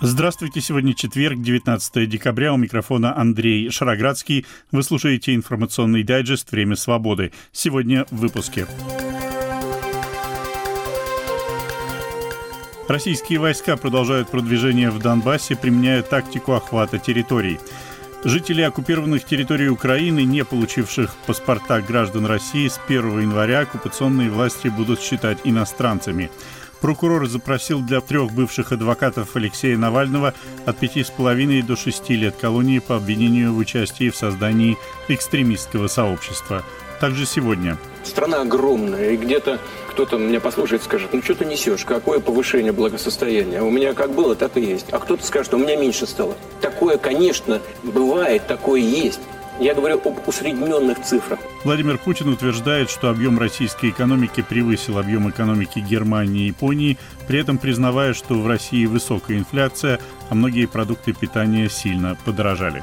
Здравствуйте, сегодня четверг, 19 декабря, у микрофона Андрей Шароградский. Вы слушаете информационный дайджест «Время свободы». Сегодня в выпуске. Российские войска продолжают продвижение в Донбассе, применяя тактику охвата территорий. Жители оккупированных территорий Украины, не получивших паспорта граждан России, с 1 января оккупационные власти будут считать иностранцами. Прокурор запросил для 3 бывших адвокатов Алексея Навального от 5,5 до 6 лет колонии по обвинению в участии в создании экстремистского сообщества. Также сегодня. Страна огромная, и где-то кто-то меня послушает и скажет: ну что ты несешь, какое повышение благосостояния? У меня как было, так и есть. А кто-то скажет: у меня меньше стало. Такое, конечно, бывает, такое есть. Я говорю об усредненных цифрах. Владимир Путин утверждает, что объем российской экономики превысил объем экономики Германии и Японии, при этом признавая, что в России высокая инфляция, а многие продукты питания сильно подорожали.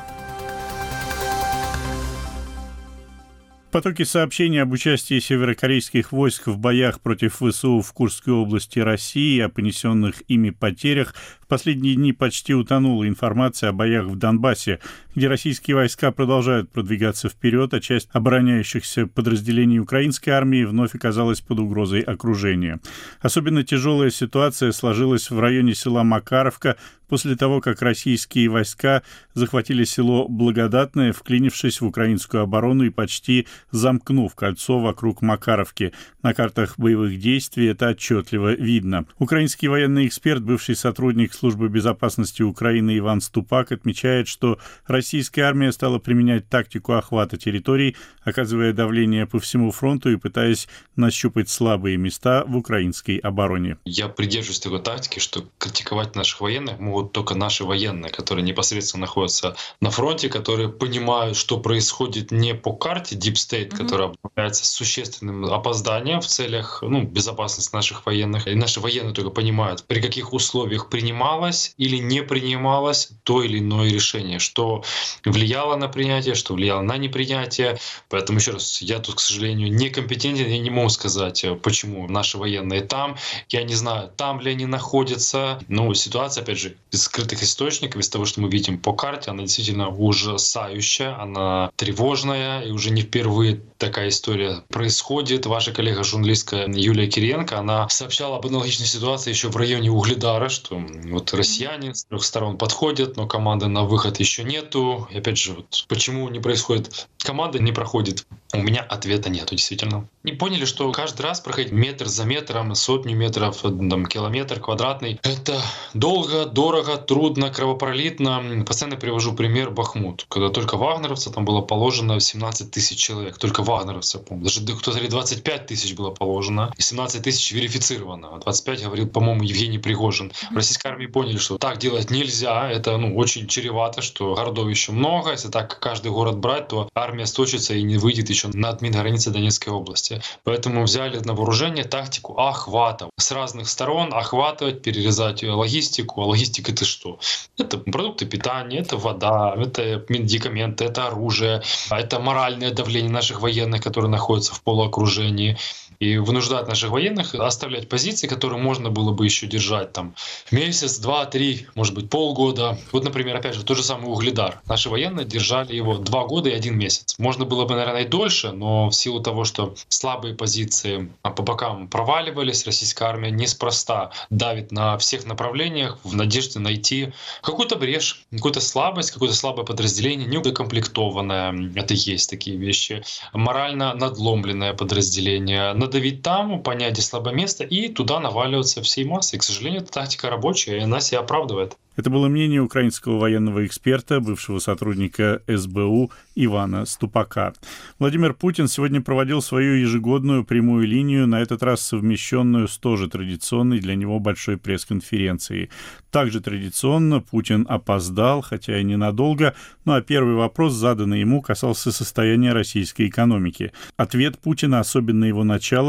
Потоки сообщений об участии северокорейских войск в боях против ВСУ в Курской области России и о понесенных ими потерях в последние дни почти утонула информация о боях в Донбассе, где российские войска продолжают продвигаться вперед, а часть обороняющихся подразделений украинской армии вновь оказалась под угрозой окружения. Особенно тяжелая ситуация сложилась в районе села Макаровка после того, как российские войска захватили село Благодатное, вклинившись в украинскую оборону и почти замкнув кольцо вокруг Макаровки. На картах боевых действий это отчетливо видно. Украинский военный эксперт, бывший сотрудник Службы безопасности Украины Иван Ступак, отмечает, что российская армия стала применять тактику охвата территорий, оказывая давление по всему фронту и пытаясь нащупать слабые места в украинской обороне. Я придерживаюсь такой тактики, что критиковать наших военных могут только наши военные, которые непосредственно находятся на фронте, которые понимают, что происходит не по карте Deep State, которая является существенным опозданием в целях безопасности наших военных. И наши военные только понимают, при каких условиях принималось или не принималось то или иное решение, что влияло на принятие, что влияло на непринятие. Поэтому еще раз, я тут, к сожалению, некомпетентен, я не могу сказать, почему наши военные там. Я не знаю, там ли они находятся. Но ситуация, опять же, из скрытых источников, из того, что мы видим по карте, она действительно ужасающая, она тревожная, и уже не впервые такая история происходит. Ваша коллега-журналистка Юлия Кириенко, она сообщала об аналогичной ситуации еще в районе Угледара, что вот россияне с 3 сторон подходят, но команды на выход еще нету. И опять же, почему не происходит, команда не проходит? У меня ответа нету, действительно. И поняли, что каждый раз проходить метр за метром, сотню метров, километр квадратный — это долго, дорого, трудно, кровопролитно. Постоянно привожу пример Бахмут, когда только вагнеровцев там было положено 17 тысяч человек. Только вагнеровцев, по-моему. Даже кто-то говорит, 25 тысяч было положено, и 17 тысяч верифицировано. А 25 говорил, по-моему, Евгений Пригожин. В российской армии поняли, что так делать нельзя. Это очень чревато, что городов еще много. Если так каждый город брать, то армия сточится и не выйдет еще на границы Донецкой области. Поэтому взяли на вооружение тактику охвата. С разных сторон охватывать, перерезать логистику. А логистика — это что? Это продукты питания, это вода, это медикаменты, это оружие, это моральное давление наших военных, которые находятся в полуокружении. И вынуждать наших военных оставлять позиции, которые можно было бы еще держать там месяц, 2, 3, может быть, полгода. Вот, например, опять же, тот же самый Угледар. Наши военные держали его 2 года и 1 месяц. Можно было бы, наверное, и дольше, но в силу того, что слабые позиции по бокам проваливались, российская армия неспроста давит на всех направлениях в надежде найти какую-то брешь, какую-то слабость, какое-то слабое подразделение, недокомплектованное. Это есть такие вещи. Морально надломленное подразделение. Надавить там, понять, где слабое место, и туда наваливаться всей массой. К сожалению, эта тактика рабочая, и она себя оправдывает. Это было мнение украинского военного эксперта, бывшего сотрудника СБУ Ивана Ступака. Владимир Путин сегодня проводил свою ежегодную прямую линию, на этот раз совмещенную с тоже традиционной для него большой пресс-конференцией. Также традиционно Путин опоздал, хотя и ненадолго, а первый вопрос, заданный ему, касался состояния российской экономики. Ответ Путина, особенно его начало,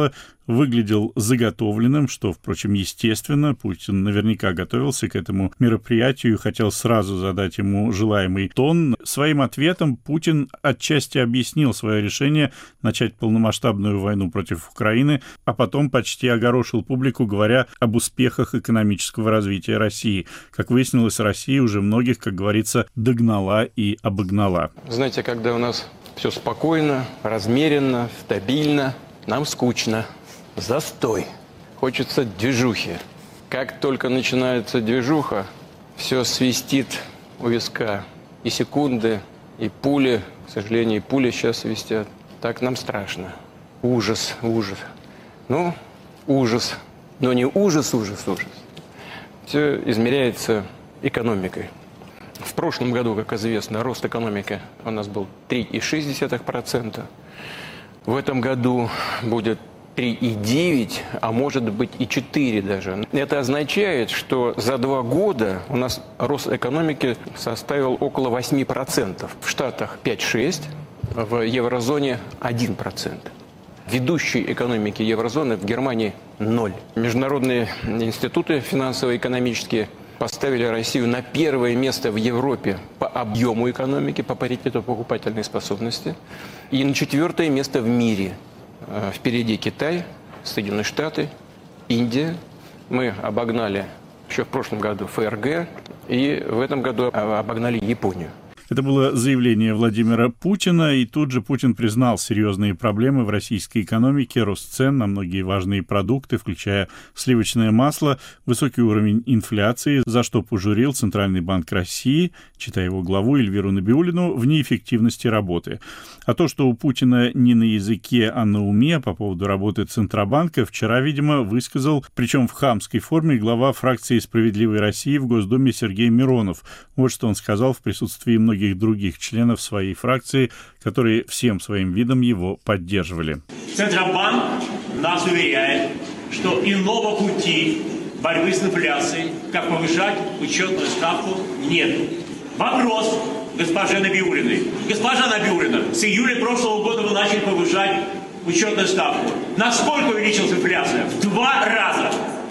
выглядел заготовленным, что, впрочем, естественно. Путин наверняка готовился к этому мероприятию и хотел сразу задать ему желаемый тон. Своим ответом Путин отчасти объяснил свое решение начать полномасштабную войну против Украины, а потом почти огорошил публику, говоря об успехах экономического развития России. Как выяснилось, Россия уже многих, как говорится, догнала и обогнала. Знаете, когда у нас все спокойно, размеренно, стабильно, нам скучно. Застой. Хочется движухи. Как только начинается движуха, все свистит у виска. И секунды, и пули. К сожалению, и пули сейчас свистят. Так нам страшно. Ужас, ужас. Ну, ужас. Но не ужас. Все измеряется экономикой. В прошлом году, как известно, рост экономики у нас был 3,6%. В этом году будет 3,9, а может быть и 4 даже. Это означает, что за 2 года у нас рост экономики составил около 8%. В Штатах 5-6, в еврозоне 1%. Ведущие экономики еврозоны в Германии 0. Международные институты финансово-экономические поставили Россию на первое место в Европе по объему экономики, по паритету покупательной способности, и на 4 место в мире. Впереди Китай, Соединенные Штаты, Индия. Мы обогнали еще в прошлом году ФРГ, и в этом году обогнали Японию. Это было заявление Владимира Путина, и тут же Путин признал серьезные проблемы в российской экономике, рост цен на многие важные продукты, включая сливочное масло, высокий уровень инфляции, за что пожурил Центральный банк России, читая его главу Эльвиру Набиуллину, в неэффективности работы. А то, что у Путина не на языке, а на уме по поводу работы Центробанка, вчера, видимо, высказал, причем в хамской форме, глава фракции «Справедливой России» в Госдуме Сергей Миронов. Вот что он сказал в присутствии многих других членов своей фракции, которые всем своим видом его поддерживали. Центробанк нас уверяет, что иного пути борьбы с инфляцией, как повышать учетную ставку, нет. Вопрос госпоже Набиуллиной. Госпожа Набиуллина, с июля прошлого года вы начали повышать учетную ставку. Насколько увеличилась инфляция? В 2 раза.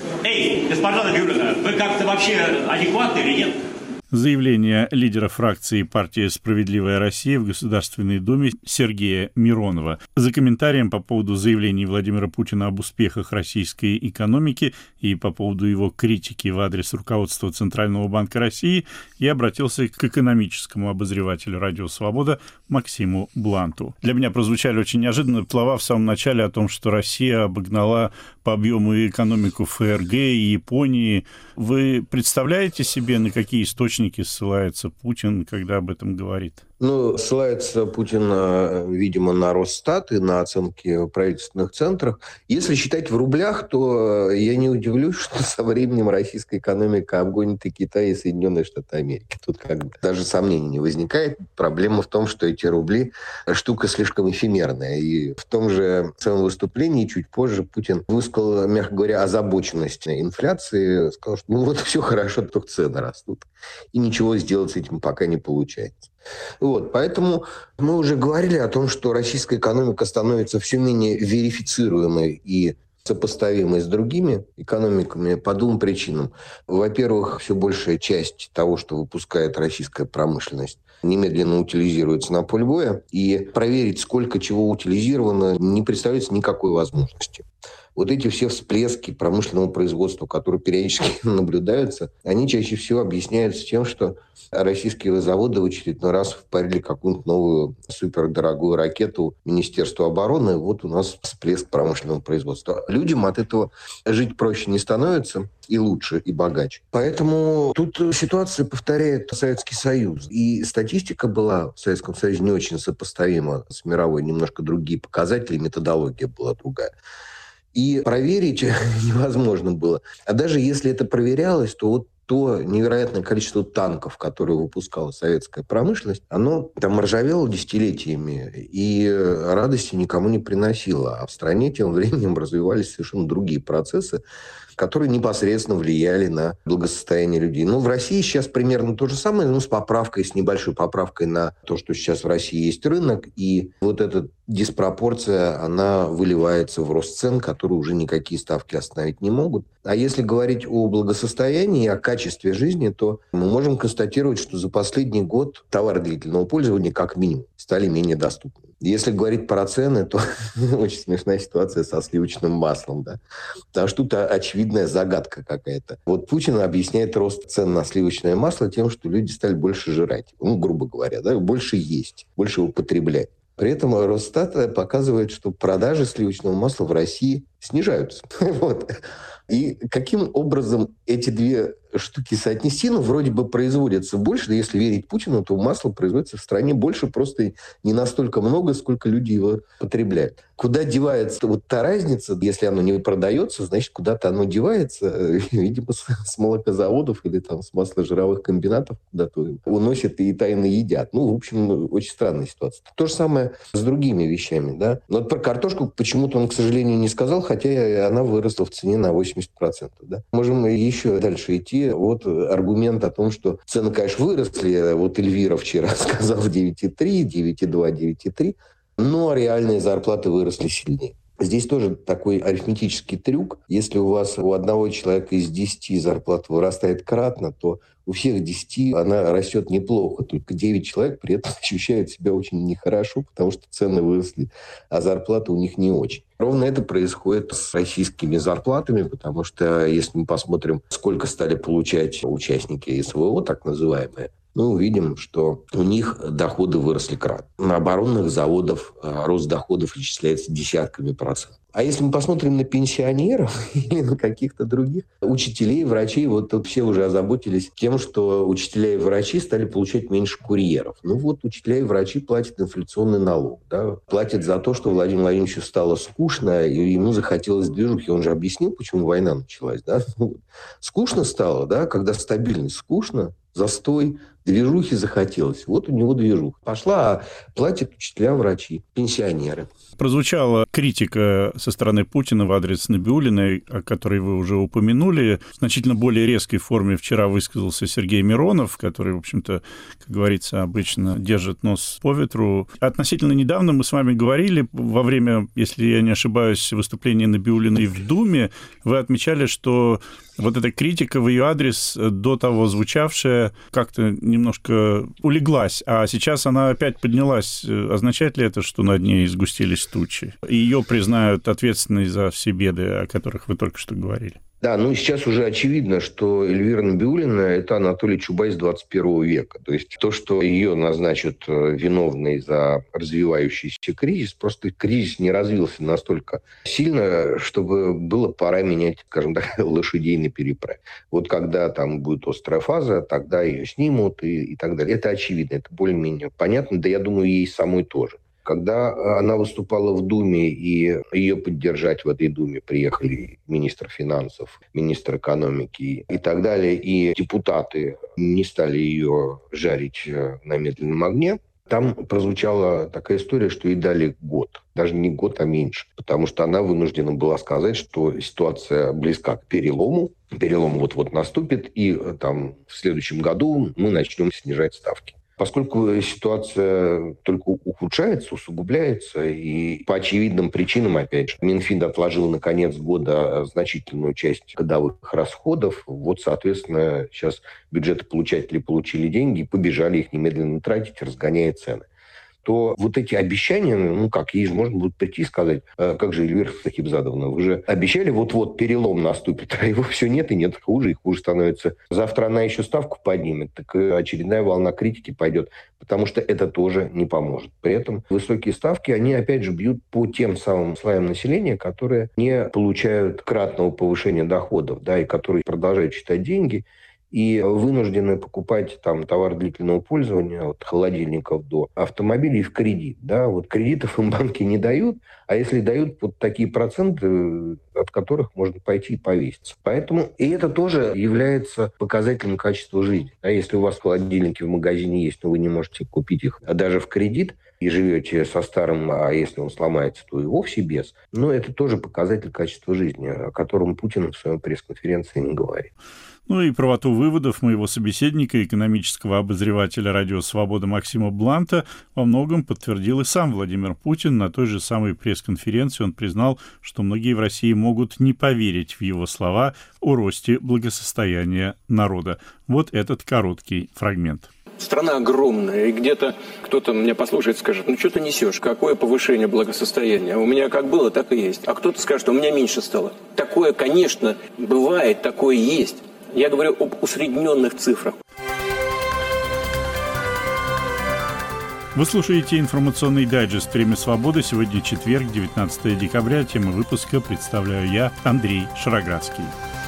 Эй, госпожа Набиуллина, вы как-то вообще адекватны или нет? Заявление лидера фракции партии «Справедливая Россия» в Государственной Думе Сергея Миронова. За комментарием по поводу заявлений Владимира Путина об успехах российской экономики и по поводу его критики в адрес руководства Центрального банка России я обратился к экономическому обозревателю «Радио Свобода» Максиму Бланту. Для меня прозвучали очень неожиданные слова в самом начале о том, что Россия обогнала по объему экономику ФРГ и Японии. Вы представляете себе, на какие источники ссылается Путин, когда об этом говорит? Ну, ссылается Путин, видимо, на Росстат и на оценки в правительственных центрах. Если считать в рублях, то я не удивлюсь, что со временем российская экономика обгонит и Китай, и Соединенные Штаты Америки. Тут как бы даже сомнений не возникает. Проблема в том, что эти рубли штука слишком эфемерная. И в том же своем выступлении чуть позже Путин высказал, мягко говоря, озабоченность инфляции. Сказал, что вот все хорошо, только цены растут. И ничего сделать с этим пока не получается. Вот, поэтому мы уже говорили о том, что российская экономика становится все менее верифицируемой и сопоставимой с другими экономиками по 2 причинам. Во-первых, все большая часть того, что выпускает российская промышленность, немедленно утилизируется на поле боя, и проверить, сколько чего утилизировано, не представляется никакой возможности. Вот эти все всплески промышленного производства, которые периодически наблюдаются, они чаще всего объясняются тем, что российские заводы в очередной раз впарили какую-нибудь новую супердорогую ракету Министерства обороны. Вот у нас всплеск промышленного производства. Людям от этого жить проще не становится, и лучше, и богаче. Поэтому тут ситуация повторяет Советский Союз. И статистика была в Советском Союзе не очень сопоставима с мировой, немножко другие показатели, методология была другая. И проверить невозможно было. А даже если это проверялось, то вот то невероятное количество танков, которые выпускала советская промышленность, оно там ржавело десятилетиями и радости никому не приносило. А в стране тем временем развивались совершенно другие процессы. которые непосредственно влияли на благосостояние людей. Ну, в России сейчас примерно то же самое, но с поправкой, с небольшой поправкой на то, что сейчас в России есть рынок, и вот эта диспропорция, она выливается в рост цен, которые уже никакие ставки остановить не могут. А если говорить о благосостоянии и о качестве жизни, то мы можем констатировать, что за последний год товары длительного пользования как минимум стали менее доступны. Если говорить про цены, то очень смешная ситуация со сливочным маслом. Да? Потому что тут очевидная загадка какая-то. Вот Путин объясняет рост цен на сливочное масло тем, что люди стали больше жрать. Ну, грубо говоря, да? Больше есть, больше употреблять. При этом Росстат показывает, что продажи сливочного масла в России снижаются. Вот. И каким образом эти две штуки соотнести? Ну, вроде бы производится больше, да если верить Путину, то масла производится в стране больше, просто не настолько много, сколько люди его потребляют. Куда девается вот та разница, если оно не продается, значит, куда-то оно девается, видимо, с молокозаводов или там с масложировых комбинатов куда-то уносят и тайно едят. Ну, в общем, очень странная ситуация. То же самое с другими вещами, да. Но вот про картошку почему-то он, к сожалению, не сказал, хотя она выросла в цене на 80%. Да? Можем еще дальше идти. Вот аргумент о том, что цены, конечно, выросли. Вот Эльвира вчера сказала 9,3, 9,2, 9,3. Но реальные зарплаты выросли сильнее. Здесь тоже такой арифметический трюк. Если у вас у одного человека из 10 зарплата вырастает кратно, то у всех 10 она растет неплохо. Только 9 человек при этом ощущают себя очень нехорошо, потому что цены выросли, а зарплаты у них не очень. Ровно это происходит с российскими зарплатами, потому что если мы посмотрим, сколько стали получать участники СВО, так называемые, мы увидим, что у них доходы выросли кратно. На оборонных заводах рост доходов исчисляется десятками процентов. А если мы посмотрим на пенсионеров или на каких-то других учителей, врачей, вот тут все уже озаботились тем, что учителя и врачи стали получать меньше курьеров. Ну вот учителя и врачи платят инфляционный налог. Да? Платят за то, что Владимиру Владимировичу стало скучно, и ему захотелось движухи. Он же объяснил, почему война началась. Да? Скучно стало, да? Когда стабильность, скучно, застой, движухи захотелось. Вот у него движуха пошла, а платят учителя, врачи, пенсионеры. Прозвучала критика со стороны Путина в адрес Набиуллиной, о которой вы уже упомянули. В значительно более резкой форме вчера высказался Сергей Миронов, который, в общем-то, как говорится, обычно держит нос по ветру. Относительно недавно мы с вами говорили, во время, если я не ошибаюсь, выступления Набиуллиной в Думе, вы отмечали, что вот эта критика в ее адрес, до того звучавшая, как-то немножко улеглась, а сейчас она опять поднялась. Означает ли это, что над ней сгустились тучи? И ее признают ответственной за все беды, о которых вы только что говорили? Да, ну сейчас уже очевидно, что Эльвира Набиуллина – это Анатолий Чубайс 21 века. То есть то, что ее назначат виновной за развивающийся кризис, просто кризис не развился настолько сильно, чтобы было пора менять, скажем так, лошадей на переправе. Вот когда там будет острая фаза, тогда ее снимут и так далее. Это очевидно, это более-менее понятно, да я думаю, ей самой тоже. Когда она выступала в Думе, и ее поддержать в этой Думе приехали министр финансов, министр экономики и так далее, и депутаты не стали ее жарить на медленном огне, там прозвучала такая история, что ей дали год. Даже не год, а меньше. Потому что она вынуждена была сказать, что ситуация близка к перелому. Перелом вот-вот наступит, и там в следующем году мы начнем снижать ставки. Поскольку ситуация только ухудшается, усугубляется, и по очевидным причинам, опять же, Минфин отложил на конец года значительную часть годовых расходов, вот, соответственно, сейчас бюджетополучатели получили деньги и побежали их немедленно тратить, разгоняя цены. То вот эти обещания, ну как, ей же можно будет прийти и сказать, как же, Эльвира Сахибзадовна, вы же обещали, вот-вот перелом наступит, а его все нет и нет, хуже и хуже становится. Завтра она еще ставку поднимет, так очередная волна критики пойдет, потому что это тоже не поможет. При этом высокие ставки, они опять же бьют по тем самым слоям населения, которые не получают кратного повышения доходов, да, и которые продолжают считать деньги, и вынуждены покупать там товар длительного пользования, от холодильников до автомобилей в кредит. Да? Вот кредитов им банки не дают, а если дают под такие проценты, от которых можно пойти и повеситься. Поэтому и это тоже является показателем качества жизни. А если у вас холодильники в магазине есть, но вы не можете купить их даже в кредит, и живете со старым, а если он сломается, то и вовсе без. Но это тоже показатель качества жизни, о котором Путин в своей пресс-конференции не говорит. Ну и правоту выводов моего собеседника, экономического обозревателя «Радио Свобода» Максима Бланта во многом подтвердил и сам Владимир Путин. На той же самой пресс-конференции он признал, что многие в России могут не поверить в его слова о росте благосостояния народа. Вот этот короткий фрагмент. Страна огромная, и где-то кто-то меня послушает и скажет, ну что ты несешь, какое повышение благосостояния? У меня как было, так и есть. А кто-то скажет, что у меня меньше стало. Такое, конечно, бывает, такое есть. Я говорю об усредненных цифрах. Вы слушаете информационный дайджест «Время свободы». Сегодня четверг, 19 декабря. Тему выпуска представляю я, Андрей Шароградский.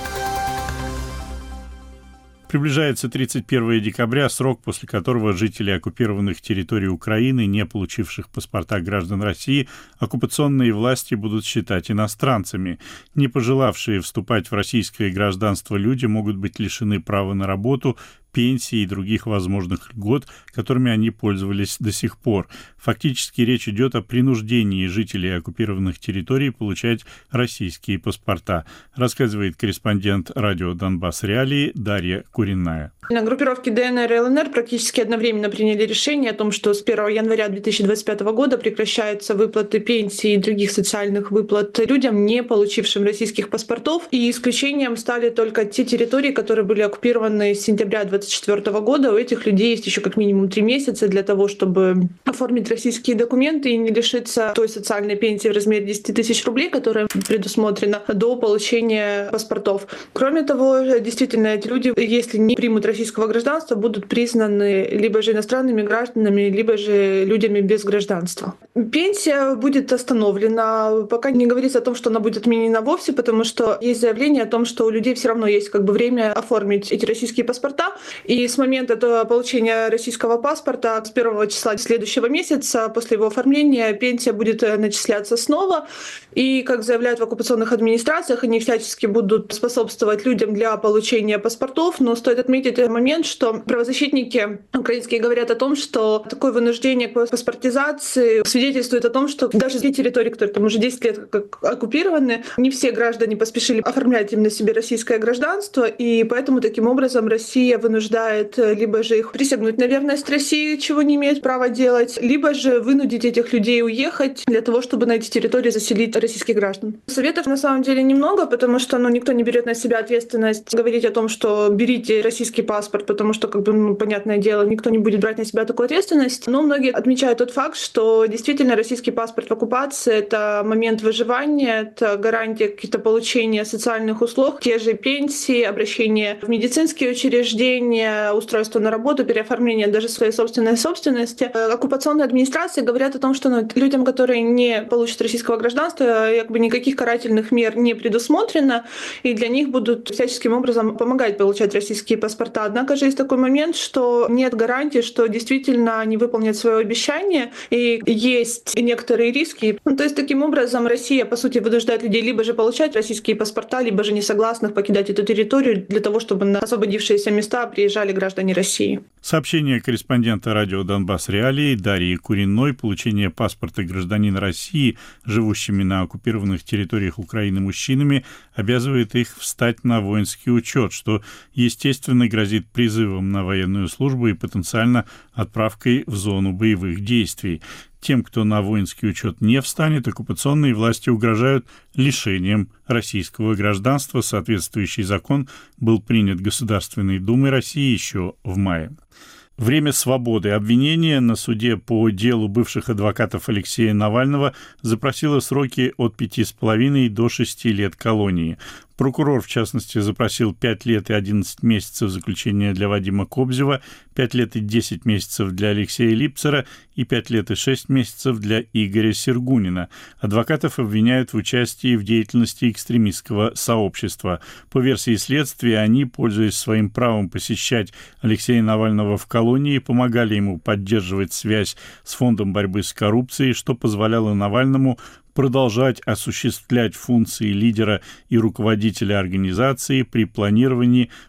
Приближается 31 декабря, срок, после которого жители оккупированных территорий Украины, не получивших паспорта граждан России, оккупационные власти будут считать иностранцами. Не пожелавшие вступать в российское гражданство люди могут быть лишены права на работу, пенсии и других возможных льгот, которыми они пользовались до сих пор. Фактически речь идет о принуждении жителей оккупированных территорий получать российские паспорта, рассказывает корреспондент радио «Донбасс Реалии» Дарья Куренная. Группировки ДНР и ЛНР практически одновременно приняли решение о том, что с 1 января 2025 года прекращаются выплаты пенсий и других социальных выплат людям, не получившим российских паспортов. И исключением стали только те территории, которые были оккупированы с сентября 2024 года. У этих людей есть еще как минимум 3 месяца для того, чтобы оформить российские документы и не лишиться той социальной пенсии в размере 10 тысяч рублей, которая предусмотрена до получения паспортов. Кроме того, действительно, эти люди, если не примут российского гражданства, будут признаны либо же иностранными гражданами, либо же людьми без гражданства. Пенсия будет остановлена, пока не говорится о том, что она будет отменена вовсе, потому что есть заявление о том, что у людей все равно есть время оформить эти российские паспорта. И с момента получения российского паспорта с 1 числа следующего месяца после его оформления пенсия будет начисляться снова. И, как заявляют в оккупационных администрациях, они всячески будут способствовать людям для получения паспортов. Но стоит отметить момент, что правозащитники украинские говорят о том, что такое вынуждение к паспортизации свидетельствует о том, что даже те территории, которые там уже 10 лет как оккупированы, не все граждане поспешили оформлять именно себе российское гражданство, и поэтому таким образом Россия вынуждает либо же их присягнуть на верность России, чего не имеют права делать, либо же вынудить этих людей уехать для того, чтобы на эти территории заселить российских граждан. Советов на самом деле немного, потому что никто не берет на себя ответственность говорить о том, что берите российский паспорт, потому что, понятное дело, никто не будет брать на себя такую ответственность. Но многие отмечают тот факт, что действительно российский паспорт в оккупации — это момент выживания, это гарантия каких-то получения социальных услуг, те же пенсии, обращение в медицинские учреждения, устройство на работу, переоформление даже своей собственной собственности. Оккупационные администрации говорят о том, что людям, которые не получат российского гражданства, никаких карательных мер не предусмотрено, и для них будут всяческим образом помогать получать российские паспорта. Однако же есть такой момент, что нет гарантии, что действительно они выполнят свое обещание, и есть некоторые риски. То есть таким образом Россия, по сути, вынуждает людей либо же получать российские паспорта, либо же несогласных покидать эту территорию для того, чтобы на освободившиеся места приезжали граждане России. Сообщение корреспондента радио «Донбасс Реалии» Дарьи Куренной. Получение паспорта гражданина России, живущими на оккупированных территориях Украины мужчинами, обязывает их встать на воинский учет, что, естественно, грозит призывом на военную службу и потенциально отправкой в зону боевых действий. Тем, кто на воинский учет не встанет, оккупационные власти угрожают лишением российского гражданства. Соответствующий закон был принят Государственной Думой России еще в мае. Время свободы. Обвинение на суде по делу бывших адвокатов Алексея Навального запросило сроки от 5,5 до 6 лет колонии. Прокурор, в частности, запросил 5 лет и 11 месяцев заключения для Вадима Кобзева, 5 лет и 10 месяцев для Алексея Липцера и 5 лет и 6 месяцев для Игоря Сергунина. Адвокатов обвиняют в участии в деятельности экстремистского сообщества. По версии следствия, они, пользуясь своим правом посещать Алексея Навального в колонии, помогали ему поддерживать связь с Фондом борьбы с коррупцией, что позволяло Навальному продолжать осуществлять функции лидера и руководителя организации при планировании,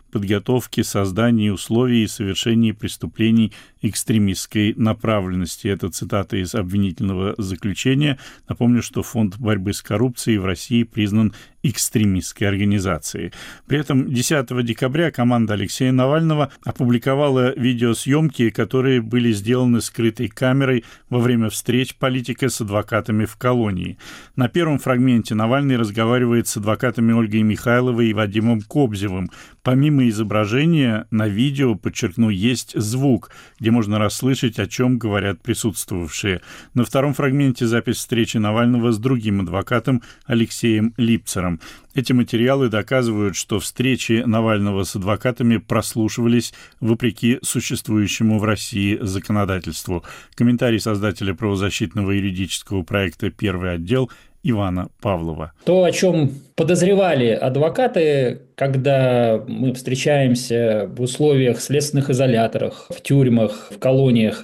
подготовке, создании условий и совершении преступлений экстремистской направленности. Это цитата из обвинительного заключения. Напомню, что Фонд борьбы с коррупцией в России признан экстремистской организацией. При этом 10 декабря команда Алексея Навального опубликовала видеосъемки, которые были сделаны скрытой камерой во время встреч политика с адвокатами в колонии. На первом фрагменте Навальный разговаривает с адвокатами Ольгой Михайловой и Вадимом Кобзевым. Помимо изображения, на видео, подчеркну, есть звук, где можно расслышать, о чем говорят присутствовавшие. На втором фрагменте запись встречи Навального с другим адвокатом Алексеем Липцером. Эти материалы доказывают, что встречи Навального с адвокатами прослушивались вопреки существующему в России законодательству. Комментарий создателя правозащитного юридического проекта «Первый отдел» Ивана Павлова. То, о чем подозревали адвокаты, когда мы встречаемся в условиях следственных изоляторах, в тюрьмах, в колониях,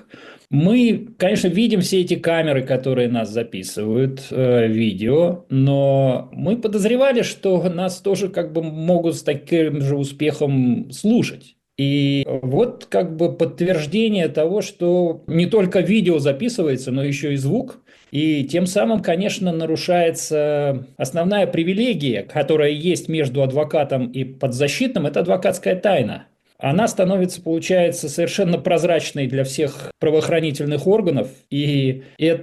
мы, конечно, видим все эти камеры, которые нас записывают, видео, но мы подозревали, что нас тоже могут с таким же успехом слушать. И вот подтверждение того, что не только видео записывается, но еще и звук. И тем самым, конечно, нарушается основная привилегия, которая есть между адвокатом и подзащитным, это адвокатская тайна. Она становится, получается, совершенно прозрачной для всех правоохранительных органов, и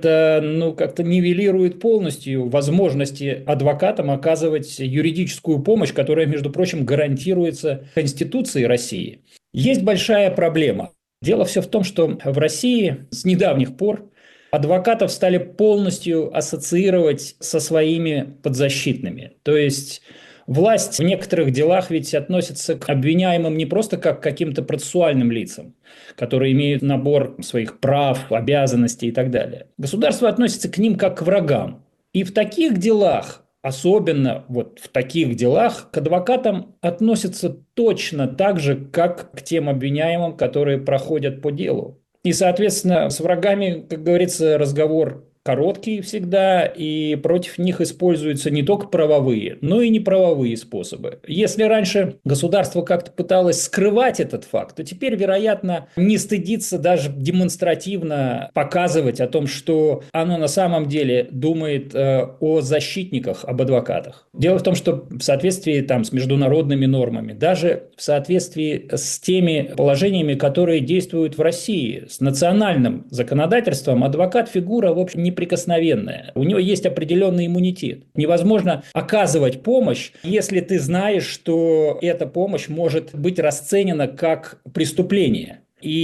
это, как-то нивелирует полностью возможности адвокатам оказывать юридическую помощь, которая, между прочим, гарантируется Конституцией России. Есть большая проблема. Дело все в том, что в России с недавних пор адвокатов стали полностью ассоциировать со своими подзащитными. То есть власть в некоторых делах ведь относится к обвиняемым не просто как к каким-то процессуальным лицам, которые имеют набор своих прав, обязанностей и так далее. Государство относится к ним как к врагам. И в таких делах, особенно в таких делах, к адвокатам относятся точно так же, как к тем обвиняемым, которые проходят по делу. И, соответственно, с врагами, как говорится, разговор короткий всегда, и против них используются не только правовые, но и неправовые способы. Если раньше государство как-то пыталось скрывать этот факт, то теперь, вероятно, не стыдится даже демонстративно показывать о том, что оно на самом деле думает о защитниках, об адвокатах. Дело в том, что в соответствии с международными нормами, даже в соответствии с теми положениями, которые действуют в России, с национальным законодательством, адвокат – фигура, в общем, неприкосновенная. У него есть определенный иммунитет. Невозможно оказывать помощь, если ты знаешь, что эта помощь может быть расценена как преступление.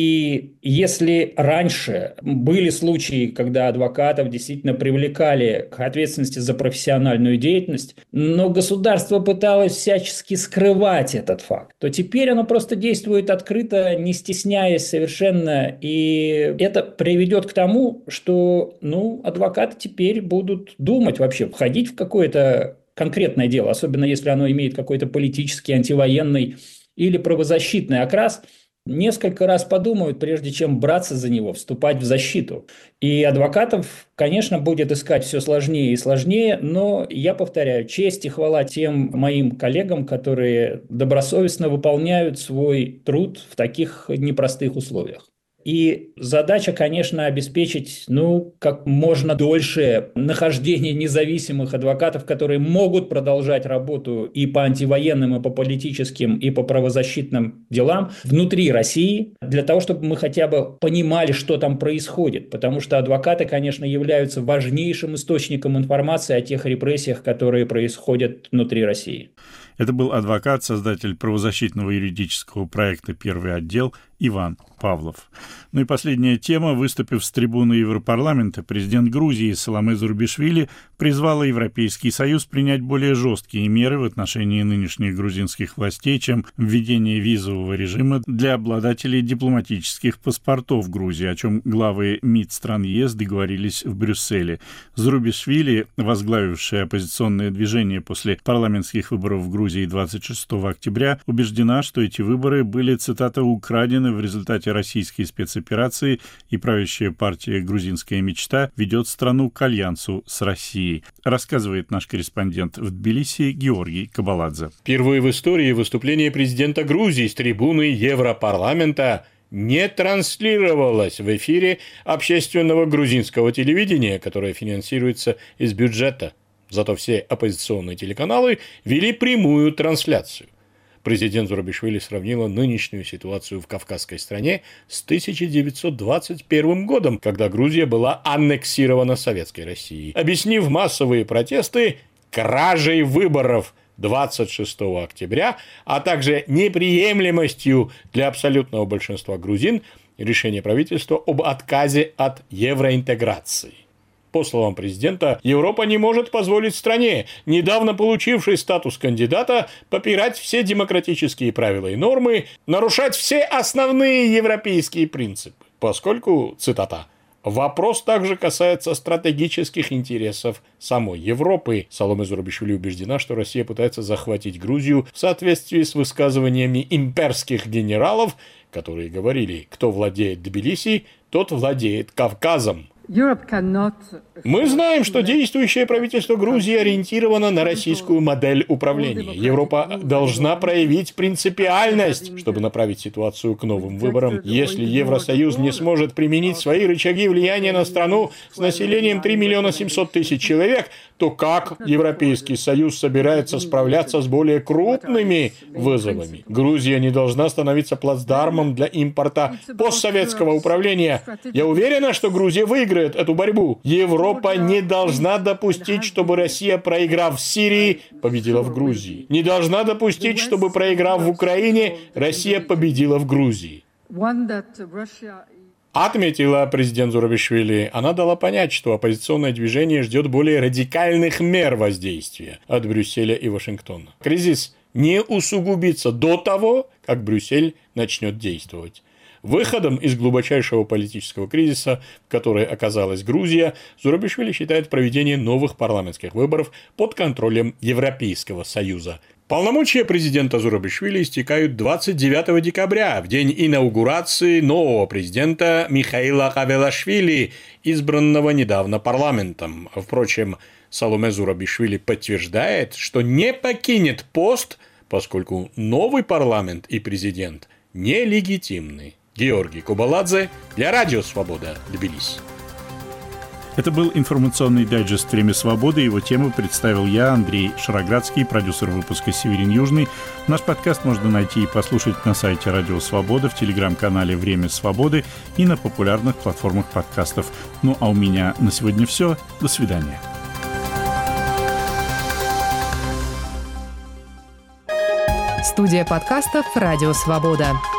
И если раньше были случаи, когда адвокатов действительно привлекали к ответственности за профессиональную деятельность, но государство пыталось всячески скрывать этот факт, то теперь оно просто действует открыто, не стесняясь совершенно. И это приведет к тому, что адвокаты теперь будут думать вообще, входить в какое-то конкретное дело, особенно если оно имеет какой-то политический, антивоенный или правозащитный окрас, несколько раз подумают, прежде чем браться за него, вступать в защиту. И адвокатов, конечно, будет искать все сложнее и сложнее, но, я повторяю, честь и хвала тем моим коллегам, которые добросовестно выполняют свой труд в таких непростых условиях. И задача, конечно, обеспечить, как можно дольше нахождение независимых адвокатов, которые могут продолжать работу и по антивоенным, и по политическим, и по правозащитным делам внутри России, для того, чтобы мы хотя бы понимали, что там происходит. Потому что адвокаты, конечно, являются важнейшим источником информации о тех репрессиях, которые происходят внутри России. Это был адвокат, создатель правозащитного юридического проекта «Первый отдел» Иван Павлов. И последняя тема. Выступив с трибуны Европарламента, президент Грузии Саломе Зурбишвили призвала Европейский Союз принять более жесткие меры в отношении нынешних грузинских властей, чем введение визового режима для обладателей дипломатических паспортов Грузии, о чем главы МИД стран ЕС договорились в Брюсселе. Зурбишвили, возглавившая оппозиционное движение после парламентских выборов в Грузии Грузии 26 октября, убеждена, что эти выборы были, цитата, украдены в результате российской спецоперации, и правящая партия «Грузинская мечта» ведет страну к альянсу с Россией, рассказывает наш корреспондент в Тбилиси Георгий Кабаладзе. Впервые в истории выступление президента Грузии с трибуны Европарламента не транслировалось в эфире общественного грузинского телевидения, которое финансируется из бюджета. Зато все оппозиционные телеканалы вели прямую трансляцию. Президент Зурабишвили сравнила нынешнюю ситуацию в кавказской стране с 1921 годом, когда Грузия была аннексирована Советской Россией, объяснив массовые протесты кражей выборов 26 октября, а также неприемлемостью для абсолютного большинства грузин решения правительства об отказе от евроинтеграции. По словам президента, Европа не может позволить стране, недавно получившей статус кандидата, попирать все демократические правила и нормы, нарушать все основные европейские принципы, поскольку, цитата, «вопрос также касается стратегических интересов самой Европы». Саломе Зурабишвили убеждена, что Россия пытается захватить Грузию в соответствии с высказываниями имперских генералов, которые говорили: «Кто владеет Тбилиси, тот владеет Кавказом». Мы знаем, что действующее правительство Грузии ориентировано на российскую модель управления. Европа должна проявить принципиальность, чтобы направить ситуацию к новым выборам. Если Евросоюз не сможет применить свои рычаги влияния на страну с населением 3 миллиона 700 тысяч человек, то как Европейский Союз собирается справляться с более крупными вызовами? Грузия не должна становиться плацдармом для импорта постсоветского управления. Я уверена, что Грузия выиграет эту борьбу. Европа не должна допустить, чтобы Россия, проиграв в Сирии, победила в Грузии. Не должна допустить, чтобы, проиграв в Украине, Россия победила в Грузии. Отметила президент Зурабишвили. Она дала понять, что оппозиционное движение ждет более радикальных мер воздействия от Брюсселя и Вашингтона. Кризис не усугубится до того, как Брюссель начнет действовать. Выходом из глубочайшего политического кризиса, в который оказалась Грузия, Зурабишвили считает проведение новых парламентских выборов под контролем Европейского Союза. Полномочия президента Зурабишвили истекают 29 декабря, в день инаугурации нового президента Михаила Хавелашвили, избранного недавно парламентом. Впрочем, Саломе Зурабишвили подтверждает, что не покинет пост, поскольку новый парламент и президент нелегитимны. Георгий Кабаладзе для Радио Свобода, Тбилиси. Это был информационный дайджест «Время свободы». Его тему представил я, Андрей Шароградский, продюсер выпуска «Северин Южный». Наш подкаст можно найти и послушать на сайте Радио Свобода, в телеграм-канале «Время свободы» и на популярных платформах подкастов. Ну а у меня на сегодня все. До свидания. Студия подкастов «Радио Свобода».